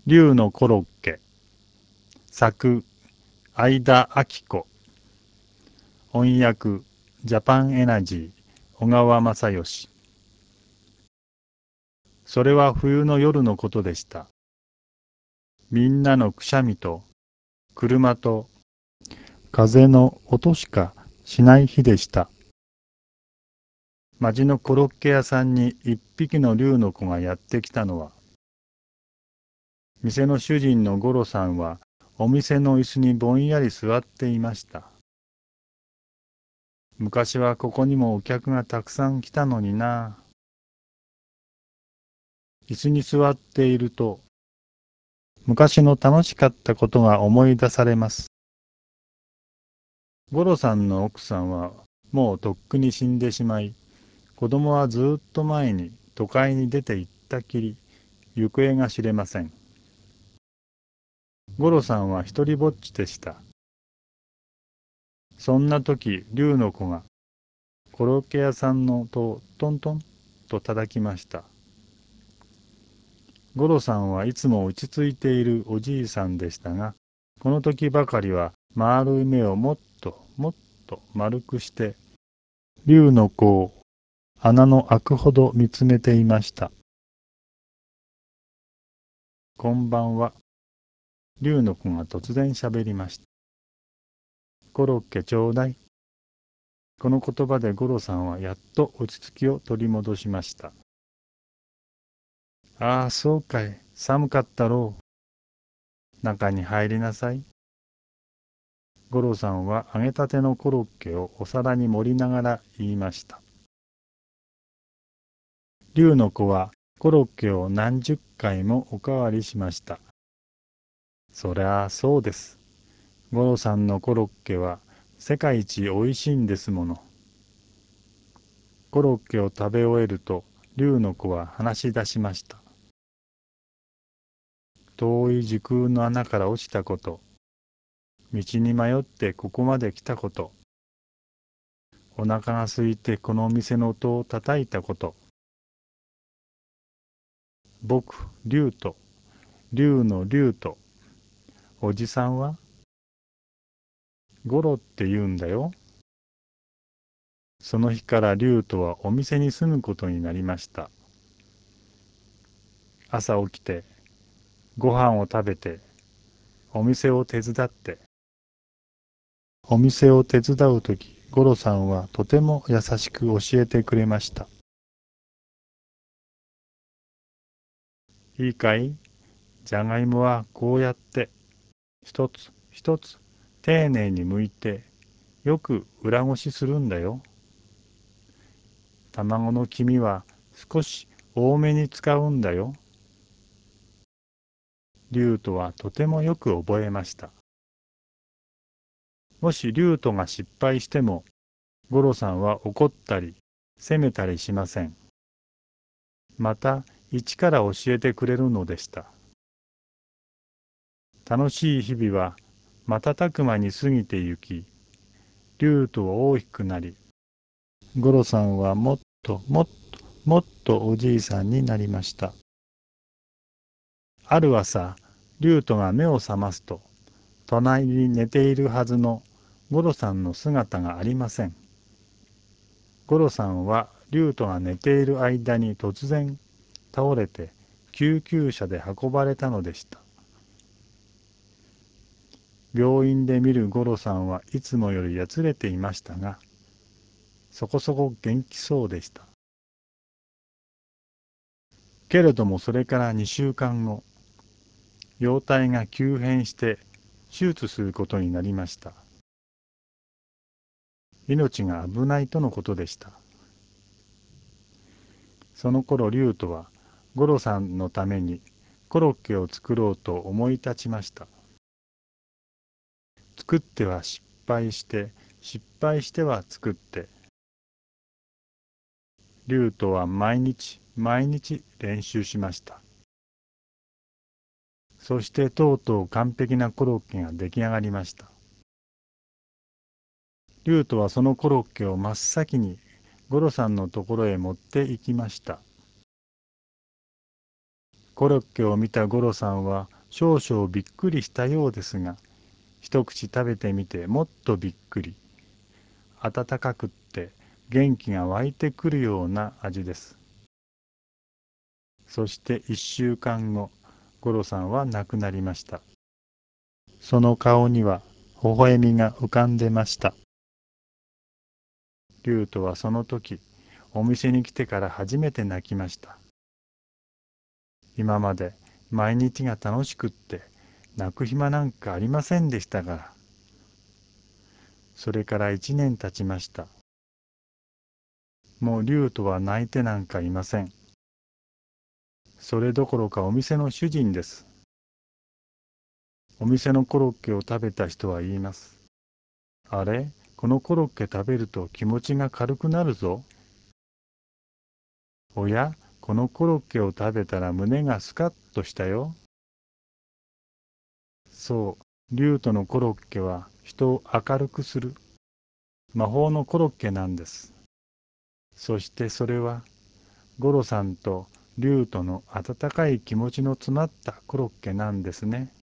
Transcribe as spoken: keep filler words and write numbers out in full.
竜のコロッケ、作、相田亜希子、翻訳、ジャパンエナジー、小川正義。それは冬の夜のことでした。みんなのくしゃみと、車と、風の音しかしない日でした。町のコロッケ屋さんに一匹の竜の子がやってきたのは、店の主人の五郎さんはお店の椅子にぼんやり座っていました。昔はここにもお客がたくさん来たのにな。椅子に座っていると、昔の楽しかったことが思い出されます。五郎さんの奥さんはもうとっくに死んでしまい、子供はずっと前に都会に出て行ったきり、行方が知れません。五郎さんは一りぼっちでした。そんな時、竜の子がコロッケ屋さんの戸をトントンと叩きました。五郎さんはいつも落ち着いているおじいさんでしたが、この時ばかりは丸い目をもっともっと丸くして、竜の子を穴の開くほど見つめていました。こんばんは。竜の子が突然しゃべりました。コロッケちょうだい。この言葉で五郎さんはやっと落ち着きを取り戻しました。ああ、そうかい。寒かったろう。中に入りなさい。五郎さんは揚げたてのコロッケをお皿に盛りながら言いました。竜の子はコロッケを何十回もおかわりしました。そりゃあそうです。五郎さんのコロッケは世界一おいしいんですもの。コロッケを食べ終えると竜の子は話し出しました。遠い時空の穴から落ちたこと、道に迷ってここまで来たこと、お腹が空いてこのお店の戸を叩いたこと、僕、竜と、竜の竜と、おじさんはゴロって言うんだよ。その日から竜とはお店に住むことになりました。朝起きて、ご飯を食べて、お店を手伝って、お店を手伝うとき、ゴロさんはとても優しく教えてくれました。いいかい？じゃがいもはこうやって、一つ一つ丁寧に剥いて、よく裏ごしするんだよ。卵の黄身は少し多めに使うんだよ。竜とはとてもよく覚えました。もし竜とが失敗しても、ゴロさんは怒ったり、責めたりしません。また、一から教えてくれるのでした。楽しい日々は瞬く間に過ぎてゆき、竜とは大きくなり、ゴロさんはもっともっともっとおじいさんになりました。ある朝、竜とが目を覚ますと、隣に寝ているはずのゴロさんの姿がありません。ゴロさんは竜とが寝ている間に突然倒れて救急車で運ばれたのでした。病院で見るゴロさんはいつもよりやつれていましたが、そこそこ元気そうでした。けれどもそれからにしゅうかんご、容体が急変して手術することになりました。命が危ないとのことでした。その頃竜とはゴロさんのためにコロッケを作ろうと思い立ちました。作っては失敗して、失敗しては作って、竜とは毎日毎日練習しました。そしてとうとう完璧なコロッケが出来上がりました。竜とはそのコロッケを真っ先にゴロさんのところへ持って行きました。コロッケを見たゴロさんは少々びっくりしたようですが、一口食べてみてもっとびっくり。温かくって元気が湧いてくるような味です。そして一週間後、ゴロさんは亡くなりました。その顔には微笑みが浮かんでました。竜斗はその時、お店に来てから初めて泣きました。今まで毎日が楽しくって泣く暇なんかありませんでしたから。それから一年経ちました。もう竜斗は泣いてなんかいません。それどころかお店の主人です。お店のコロッケを食べた人は言います。あれ、このコロッケ食べると気持ちが軽くなるぞ。おや、このコロッケを食べたら胸がスカッとしたよ。そう、竜斗のコロッケは人を明るくする魔法のコロッケなんです。そしてそれはゴロさんと竜斗の温かい気持ちの詰まったコロッケなんですね。